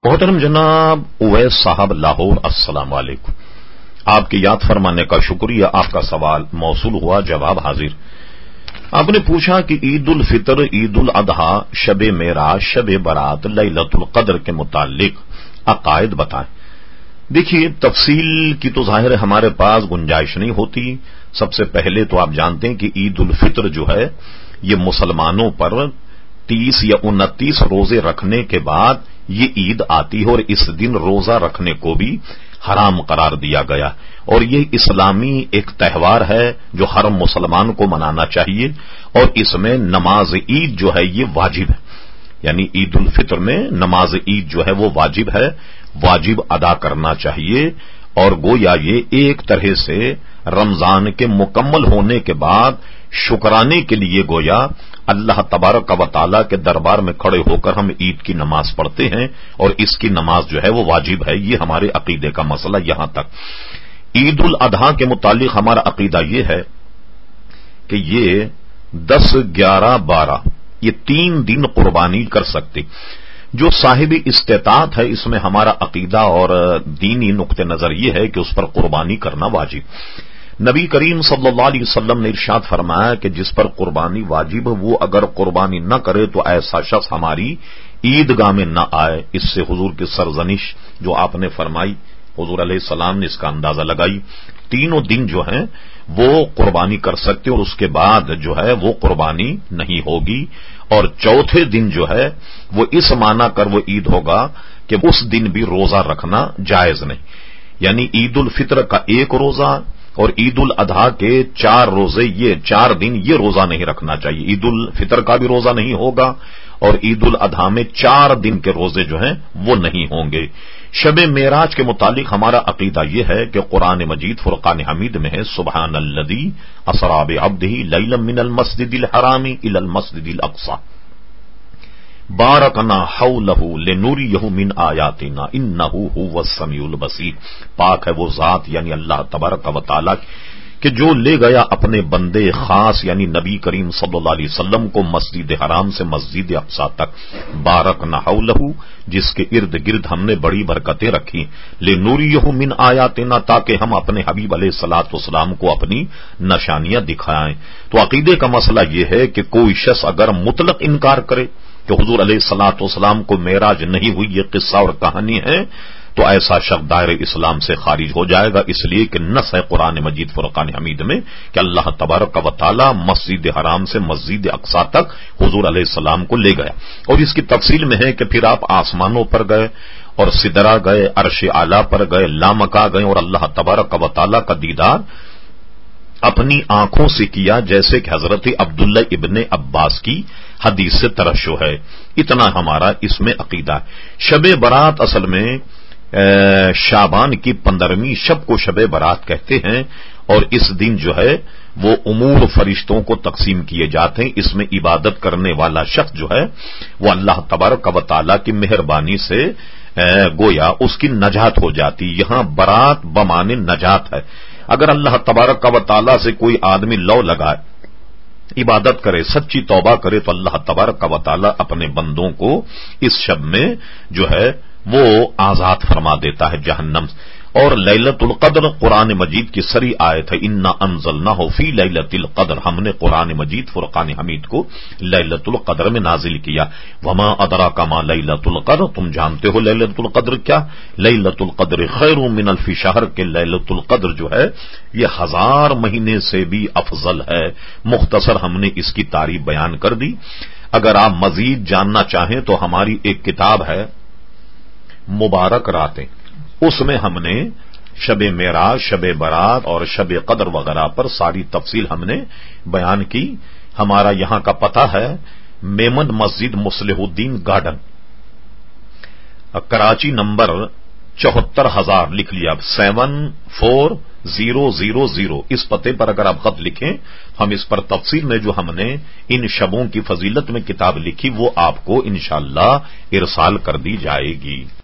محترم جناب اویس صاحب لاہور، السلام علیکم۔ آپ کی یاد فرمانے کا شکریہ۔ آپ کا سوال موصول ہوا، جواب حاضر۔ آپ نے پوچھا کہ عید الفطر، عید الاضحیٰ، شب معراج، شب برات، لیلۃ القدر کے متعلق عقائد بتائیں۔ دیکھیے، تفصیل کی تو ظاہر ہے ہمارے پاس گنجائش نہیں ہوتی۔ سب سے پہلے تو آپ جانتے ہیں کہ عید الفطر جو ہے یہ مسلمانوں پر 30 یا 29 روزے رکھنے کے بعد یہ عید آتی ہے، اور اس دن روزہ رکھنے کو بھی حرام قرار دیا گیا، اور یہ اسلامی ایک تہوار ہے جو ہر مسلمان کو منانا چاہیے، اور اس میں نماز عید جو ہے یہ واجب ہے، یعنی عید الفطر میں نماز عید جو ہے وہ واجب ہے، واجب ادا کرنا چاہیے، اور گویا یہ ایک طرح سے رمضان کے مکمل ہونے کے بعد شکرانے کے لیے گویا اللہ تبارک و تعالی کے دربار میں کھڑے ہو کر ہم عید کی نماز پڑھتے ہیں، اور اس کی نماز جو ہے وہ واجب ہے۔ یہ ہمارے عقیدے کا مسئلہ یہاں تک۔ عید الاضحیٰ کے متعلق ہمارا عقیدہ یہ ہے کہ یہ 10، 11، 12 یہ 3 دن قربانی کر سکتے۔ جو صاحب استطاعت ہے، اس میں ہمارا عقیدہ اور دینی نقطہ نظر یہ ہے کہ اس پر قربانی کرنا واجب۔ نبی کریم صلی اللہ علیہ وسلم نے ارشاد فرمایا کہ جس پر قربانی واجب وہ اگر قربانی نہ کرے تو ایسا شخص ہماری عیدگاہ میں نہ آئے۔ اس سے حضور کی سرزنش جو آپ نے فرمائی، حضور علیہ السلام نے اس کا اندازہ لگائی۔ تینوں دن جو ہیں وہ قربانی کر سکتے، اور اس کے بعد جو ہے وہ قربانی نہیں ہوگی، اور چوتھے دن جو ہے وہ اس معنی کر وہ عید ہوگا کہ اس دن بھی روزہ رکھنا جائز نہیں، یعنی عید الفطر کا 1 روزہ اور عید الاضحیٰ کے 4 روزے، یہ 4 دن یہ روزہ نہیں رکھنا چاہیے۔ عید الفطر کا بھی روزہ نہیں ہوگا، اور عید الاضحیٰ میں 4 دن کے روزے جو ہیں وہ نہیں ہوں گے۔ شب معراج کے متعلق ہمارا عقیدہ یہ ہے کہ قرآن مجید فرقان حمید میں ہے، سبحان الذی اسری بعبدہ لیلا من المسجد الحرام الی المسجد الاقصی بارکنا حولہ لنریہ من آیاتنا انہ ھو السمیع البصیر۔ پاک ہے وہ ذات یعنی اللہ تبارک و تعالی کہ جو لے گیا اپنے بندے خاص یعنی نبی کریم صلی اللہ علیہ وسلم کو مسجد حرام سے مسجد اقصی تک، بارکنا حولہ جس کے ارد گرد ہم نے بڑی برکتیں رکھی، لنریہ من آیاتنا تاکہ ہم اپنے حبیب علیہ الصلوۃ والسلام کو اپنی نشانیاں دکھائیں۔ تو عقیدے کا مسئلہ یہ ہے کہ کوئی شخص اگر مطلق انکار کرے کہ حضور علیہ الصلوۃ والسلام کو معراج نہیں ہوئی، یہ قصہ اور کہانی ہے، تو ایسا شخص دائرہ اسلام سے خارج ہو جائے گا، اس لیے کہ نص ہے قرآن مجید فرقان حمید میں کہ اللہ تبارک و تعالی مسجد حرام سے مسجد اقصی تک حضور علیہ السلام کو لے گیا، اور اس کی تفصیل میں ہے کہ پھر آپ آسمانوں پر گئے اور سدرہ گئے، عرش اعلیٰ پر گئے، لامکا گئے، اور اللہ تبارک و تعالی کا دیدار اپنی آنکھوں سے کیا، جیسے کہ حضرت عبداللہ ابن عباس کی حدیث سے ترشح ہے۔ اتنا ہمارا اس میں عقیدہ ہے۔ شب برات اصل میں شعبان کی 15ویں شب کو شب برات کہتے ہیں، اور اس دن جو ہے وہ امور فرشتوں کو تقسیم کیے جاتے ہیں۔ اس میں عبادت کرنے والا شخص جو ہے وہ اللہ تبارک و تعالی کی مہربانی سے گویا اس کی نجات ہو جاتی۔ یہاں برات بمعنی نجات ہے۔ اگر اللہ تبارک و تعالی سے کوئی آدمی لو لگائے، عبادت کرے، سچی توبہ کرے، تو اللہ تبارک و تعالی اپنے بندوں کو اس شب میں جو ہے وہ آزاد فرما دیتا ہے جہنم سے۔ اور لیلۃ القدر قرآن مجید کی سری آیت ہے، انا انزلناہ فی لیلۃ القدر، ہم نے قرآن مجید فرقان حمید کو لیلۃ القدر میں نازل کیا۔ وما ادراک ما لیلۃ القدر، تم جانتے ہو لیلۃ القدر کیا؟ لیلۃ القدر خیر من الف شہر، کے لیلۃ القدر جو ہے یہ 1000 مہینے سے بھی افضل ہے۔ مختصر ہم نے اس کی تعریف بیان کر دی۔ اگر آپ مزید جاننا چاہیں تو ہماری ایک کتاب ہے مبارک راتیں، اس میں ہم نے شب معراج، شب برات اور شب قدر وغیرہ پر ساری تفصیل ہم نے بیان کی۔ ہمارا یہاں کا پتہ ہے میمن مسجد مصلح الدین گارڈن، کراچی، نمبر 74,000 لکھ لیا، 74000۔ اس پتے پر اگر آپ خط لکھیں، ہم اس پر تفصیل میں جو ہم نے ان شبوں کی فضیلت میں کتاب لکھی وہ آپ کو انشاءاللہ ارسال کر دی جائے گی۔